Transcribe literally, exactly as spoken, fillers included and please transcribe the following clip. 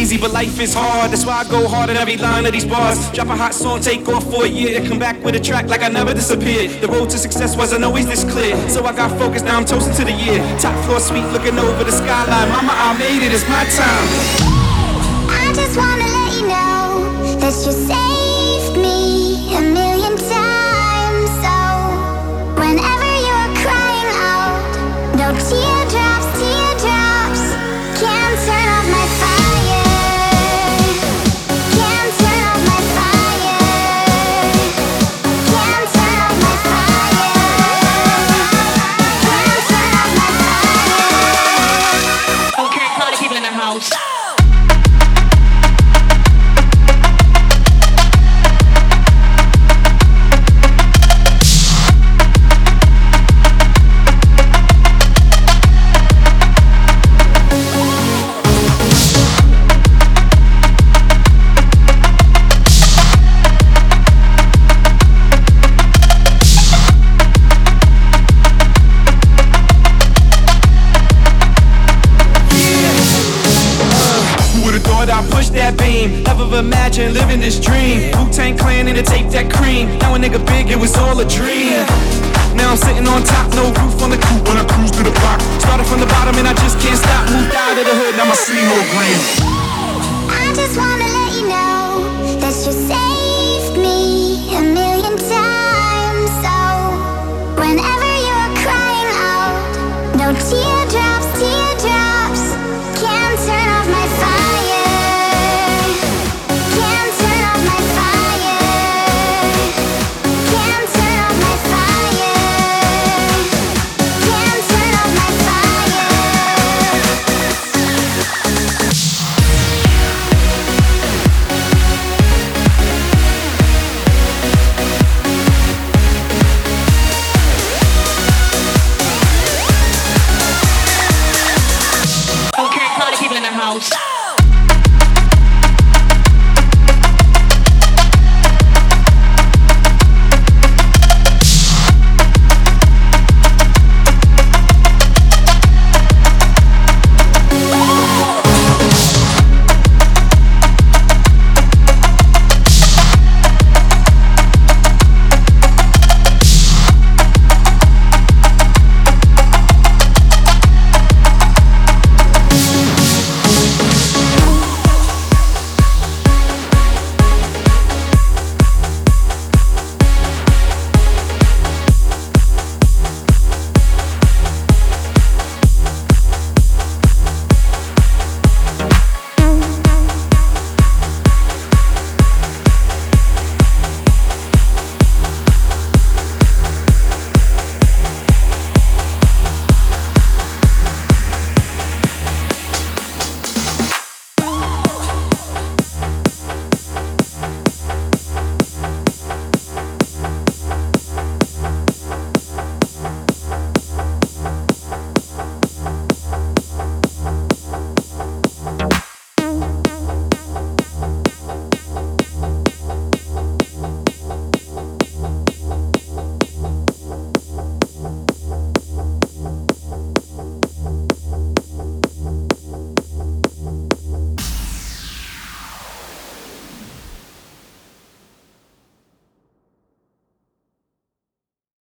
easy, but life is hard. That's why I go hard at every line of these bars. Drop a hot song, take off for a year, come back with a track like I never disappeared. The road to success wasn't always this clear, so I got focused, now I'm toasting to the year. Top floor suite, looking over the skyline. Mama, I made it, it's my time. I just wanna let you know that you saved me a million times. So whenever you're crying out, no teardrops, teardrops can't turn off my fire. Can't turn off my fire. Can't turn off my fire. Can't turn off my fire. Okay, party people in the house. Never imagined living this dream. Wu-Tang Clan in the tape that cream. Now a nigga big, it was all a dream. Now I'm sitting on top, no roof on the coupe when I cruise to the block. Started from the bottom and I just can't stop. Moved out of the hood, now my city more grand. I just wanna let you know that you say